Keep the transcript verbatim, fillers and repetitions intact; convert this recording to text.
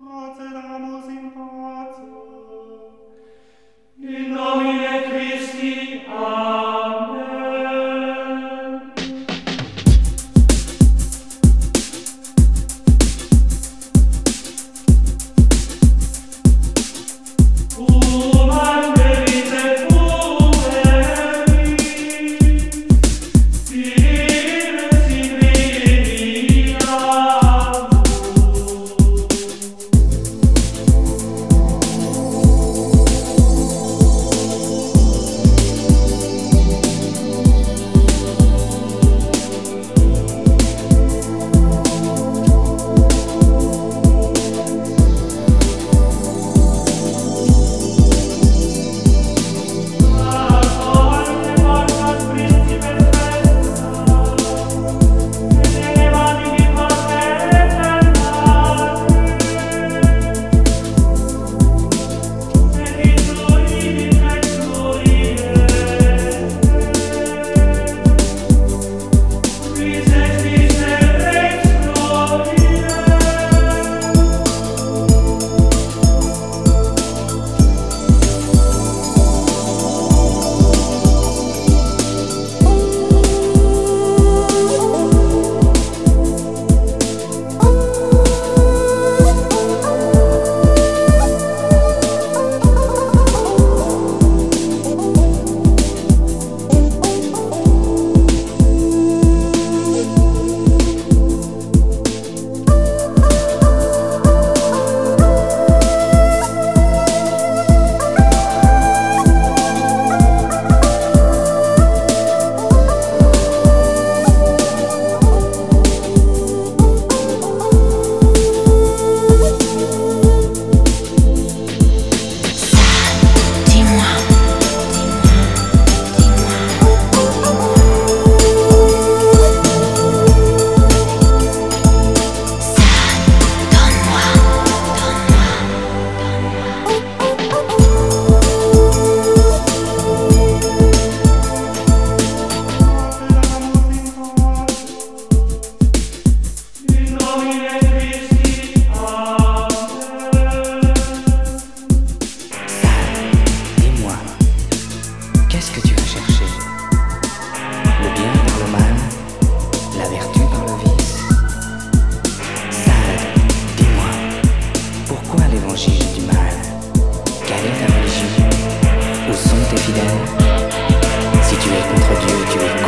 Procediamus in pace. In nomine Christi. Amen. Cum angelis et pueris, Sires in Qu'est-ce que tu vas chercher? Le bien par le mal, la vertu par le vice. Sade, dis-moi, pourquoi l'évangile du mal? Quelle est ta religion? Où sont tes fidèles? Si tu es contre Dieu, tu es